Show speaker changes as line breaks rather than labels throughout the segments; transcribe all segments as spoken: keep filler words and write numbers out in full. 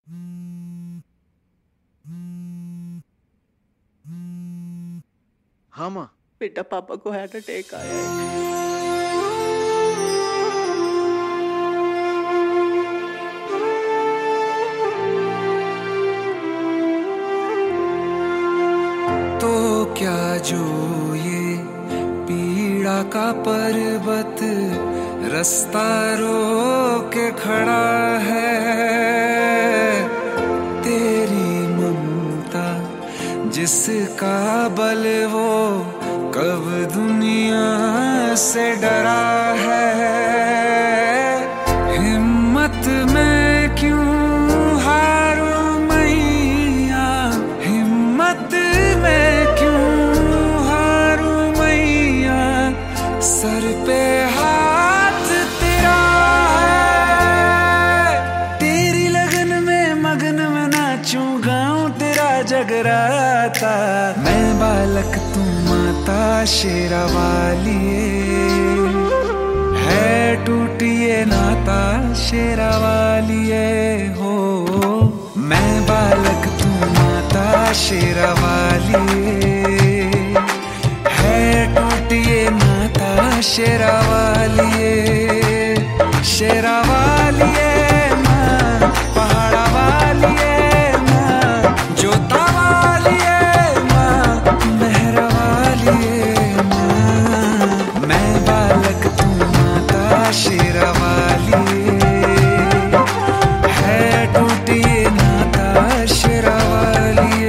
हाँ माँ।
बेटा पापा को हार्ट अटैक आया है।
तो क्या जो ये पीड़ा का पर्वत रास्ता रोके खड़ा है, तेरी ममता जिसका बल वो कब दुनिया से डरा है। हिम्मत में क्यों हारूं मैया, हिम्मत में क्यों हारूं मैया, सर पे हाथ तेरा है। तेरी लगन में मगन में नाचूं गाऊं तेरा जगराता, मैं बालक तू माता शेरा वालिए, है टूटिए नाता शेरा वालिए हो। मैं बालक तू माता शेरा वालिए, है टूटिए नाता शेरा वालिए, शेरा वालिए माँ, पहाड़ा वालिए माँ, जोता वालिए माँ, मेहरा वालिए माँ। मैं बालक तू माता शेरा वालिए, है टूटिए नाता शेरा वालिए।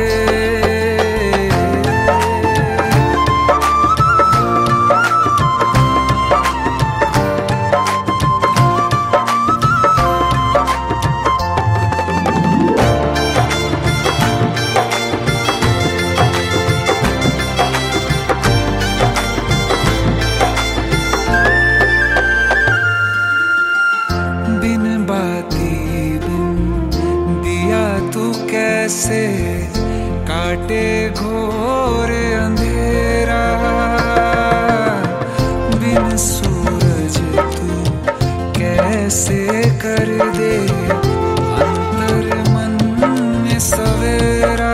बिन बाती बिन दिया तू कैसे काटे घोर अंधेरा, बिन सूरज तू कैसे कर दे अंतर मन में सवेरा।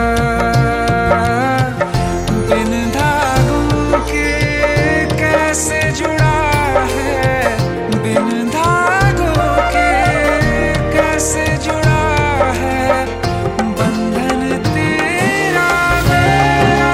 बिन धागों के कैसे जुड़ा है, बिन धागों के कैसे जुड़ा है, बंधन तेरा मेरा।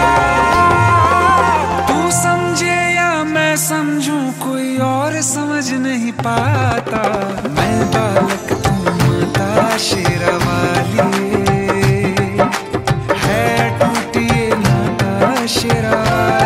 तू समझे या मैं समझूं कोई और समझ नहीं पाता, मैं बालक तू माता शेरा वालिए, है टूटिए नाता शेरा।